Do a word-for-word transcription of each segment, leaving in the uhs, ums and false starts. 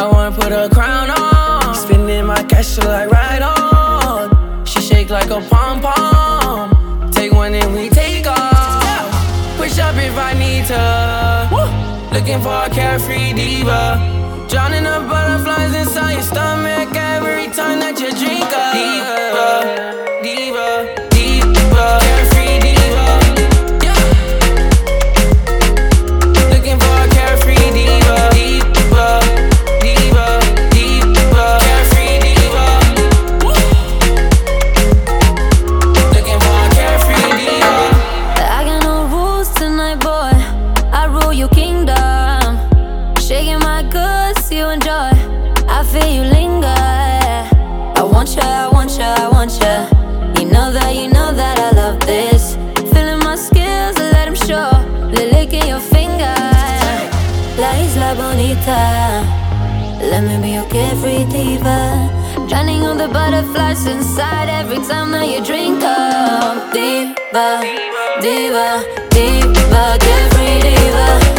I wanna put a crown on. Spending my cash till I ride on. She shake like a pom-pom. Take one and we take off. Push up if I need to. Looking for a carefree diva. Drowning the butterflies inside your stomach every time that you drink up. Diva, diva, diva, carefree diva. Yeah. Looking for a carefree diva. Diva, diva, diva, carefree diva. Woo. Looking for a carefree diva. I got no rules tonight, boy. I rule your kingdom. Shaking my goods, you enjoy. I feel you linger. I want ya, I want ya, I want ya. You know that, you know that I love this. Feeling my skills, let them show. The lick in your finger. La isla bonita. Let me be your carefree diva. Drowning all the butterflies inside every time that you drink up. Diva, diva, diva, carefree diva.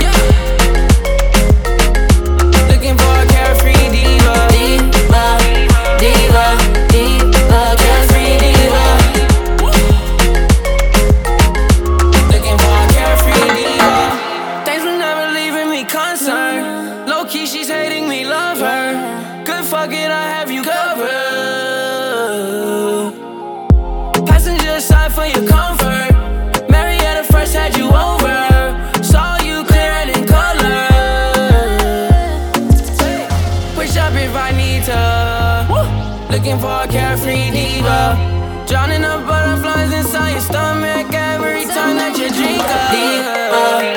Low-key, she's hating me, love her. Good, fuck it, I have you covered. Passenger side for your comfort. Marietta first had you over. Saw you clearer than color. Push up if I need to. Looking for a carefree diva. Drowning the butterflies inside your stomach every time that you drink up. Diva.